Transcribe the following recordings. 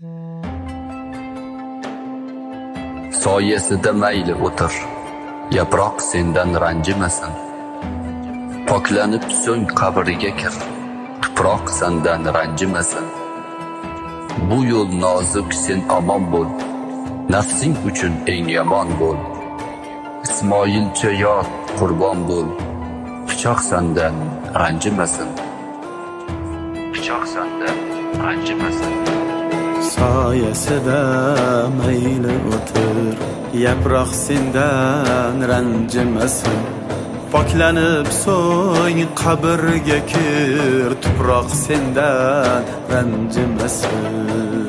Soyasida mayli o'tir, yaproq sendan ranjimasin. Poklanib so'ng qabriga kir, tuproq sendan ranjimasin. Bu yo'l nozik, sen omon bo'l, nafsing uchun eng yomon bo'l. Ismoilcha yod qurbon bo'l, pichoq sendan ranjimasin. Pichoq sendan ranjimasin. Soyasida mayli o'tir, yaproq sendan ranjimasin. Poklanib so'ng qabrga kir, tuproq sendan ranjimasin.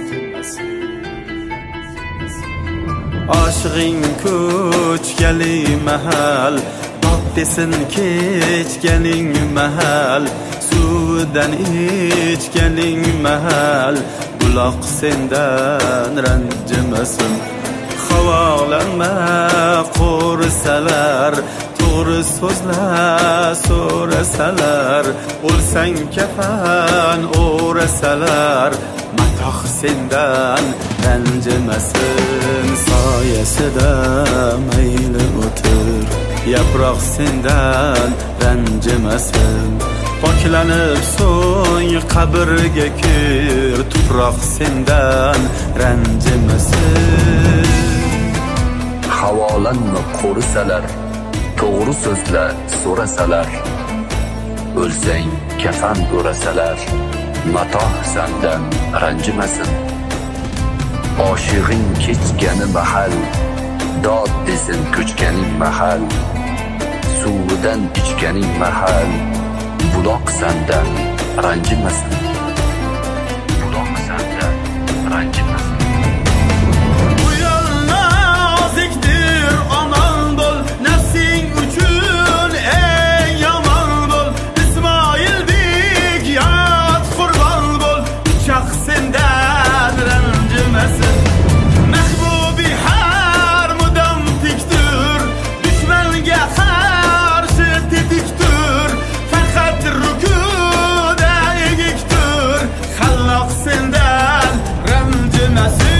Oshig'ing ko'chgali mahal, dod desin kechganing mahal. Suvdan ichganing mahal, buloq sendan ranjimasin. Havolanma qo'rsalar, to'g'ri so'zlar so'rasalar. O'lsang kafan o'rasalar, matoh sendan ranjimasin. Soyasida mayli o'tir, yaproq sendan ranjimasin. Poklanib so'ng qabrga kir, tuproq sendan ranjimasin. Havolanma qo'risalar, to'g'ri so'zlar so'rasalar. O'lsang kafan o'rasalar, matoh sendan ranjimasin. Oshig'ing kechgani mahal, dod desin ko'chganing mahal. Suvidan ichganing mahal, buloq sendan ranjimasin. Buloq sendan ranjimasin. Bu yo'l nozikdir, omon bo'l, nafsing uchun eng yomon bo'l. Ismoilbek yod qurbon bo'l, pichoq sendan ranjimasin. Mahbubi har mudom tiktur, dushmanga qarshi tetiktur. Faqat rukuda egiktur, Xalloq sendan ranjimasin.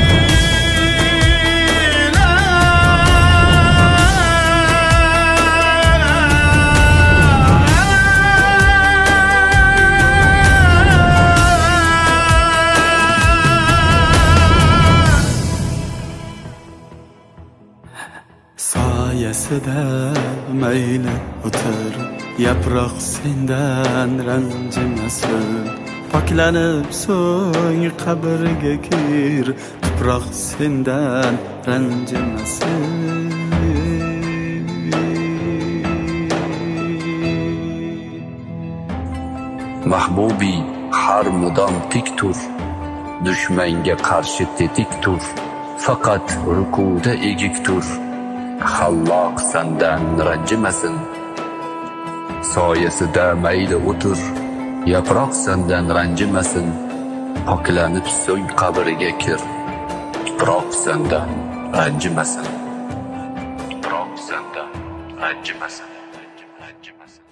Soyasida mayli o'tir, yaproq sendan ranjimasin. Poklanib so'ng qabrga kir, tuproq sendan ranjimasin. Mahbubi har mudom tik tur, dushmanga qarshi tetik tur. Faqat rukuda egik tur, Xalloq sendan ranjimasin. Soyasida mayli o'tir, yaproq sendan ranjimasin. Poklanib so'ng qabriga kir, tuproq sendan ranjimasin. Tuproq sendan ranjimasin.